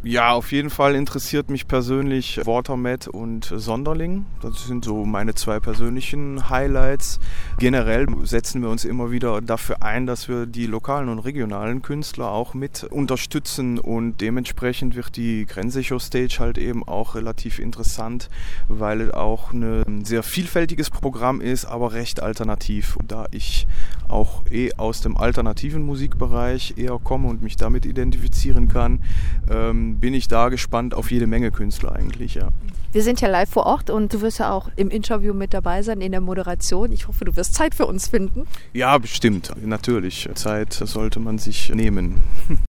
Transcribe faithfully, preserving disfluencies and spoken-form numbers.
Ja, auf jeden Fall interessiert mich persönlich Watermat und Sonderling. Das sind so meine zwei persönlichen Highlights. Generell setzen wir uns immer wieder dafür ein, dass wir die lokalen und regionalen Künstler auch mit unterstützen und dementsprechend wird die Grenzecho Stage halt eben auch relativ interessant, weil es auch ein sehr vielfältiges Programm ist, aber recht alternativ. Da ich auch eh aus dem alternativen Musikbereich eher komme und mich damit identifizieren kann, ähm, bin ich da gespannt auf jede Menge Künstler eigentlich, ja. Wir sind ja live vor Ort und du wirst ja auch im Interview mit dabei sein, in der Moderation. Ich hoffe, du wirst Zeit für uns finden. Ja, bestimmt. Natürlich. Zeit sollte man sich nehmen.